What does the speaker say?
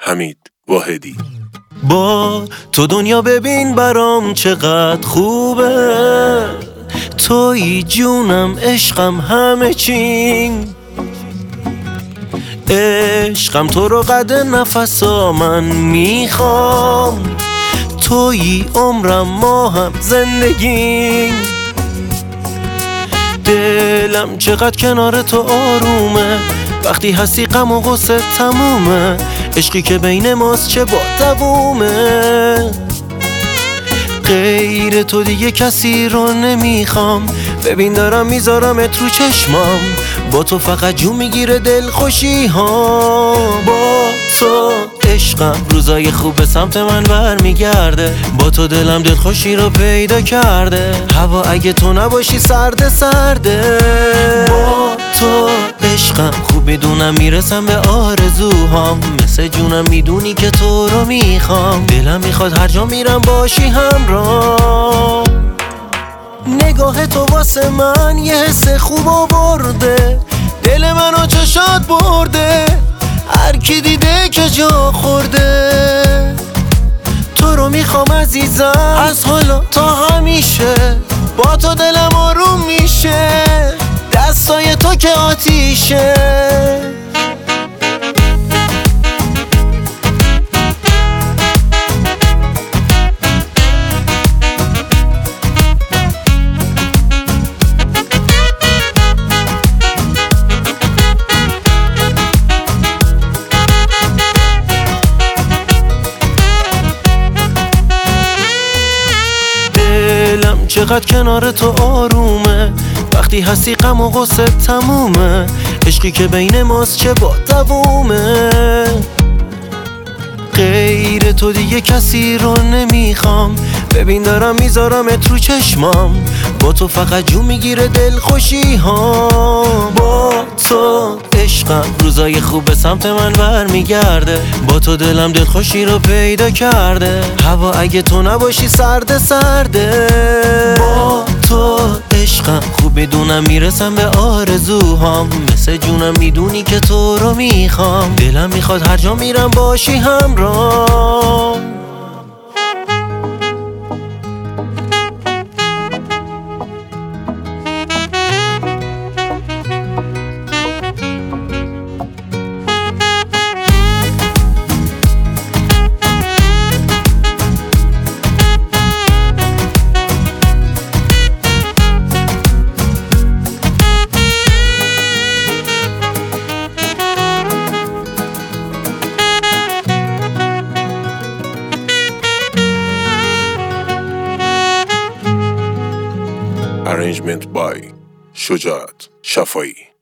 حمید واحدی. با تو دنیا ببین برام چقدر خوبه، توی جونم عشقم همه چیم، عشقم تو رو قدر نفسا من میخوام، توی عمرم ماهم زندگیم، دلم چقدر کنار تو آرومه، وقتی هستی غم و غصه تمومه، عشقی که بین ماست چه با دوومه، غیر تو دیگه کسی رو نمیخوام، ببین دارم میذارمت رو چشمام، با تو فقط جون میگیره دل خوشی ها، با تو عشقم روزای خوب به سمت من برمیگرده، با تو دلم دل خوشی رو پیدا کرده، هوا اگه تو نباشی سرده سرده، با تو عشقم خوب میدونم میرسم به آرزوهام، مثل جونم میدونی که تو رو میخوام، دلم میخواد هر جا میرم باشی همراه، نگاه تو واسه من یه حس خوب آورده، دل منو چشات برده، هر کی دیده که جا خورده، تو رو میخوام عزیزم از حالا تا همیشه، با تو دلم آروم میشه، دستای تو که آتیشه، دلم چقدر کنار تو آرومه، وقتی هستی غم و غصه تمومه، عشقی که بین ماست چه با دوومه، غیر تو دیگه کسی رو نمیخوام، ببین دارم میذارمت رو چشمام، با تو فقط جون میگیره دل خوشی ها، با تو عشقم روزای خوب به سمت من برمیگرده، با تو دلم دل خوشی رو پیدا کرده، هوا اگه تو نباشی سرده سرده، با تو عشقم خوب میدونم میرسم به آرزوهام، مثل جونم میدونی که تو رو میخوام، دلم میخواد هر جا میرم باشی همراه. Arrangement by شجاعت شفایی.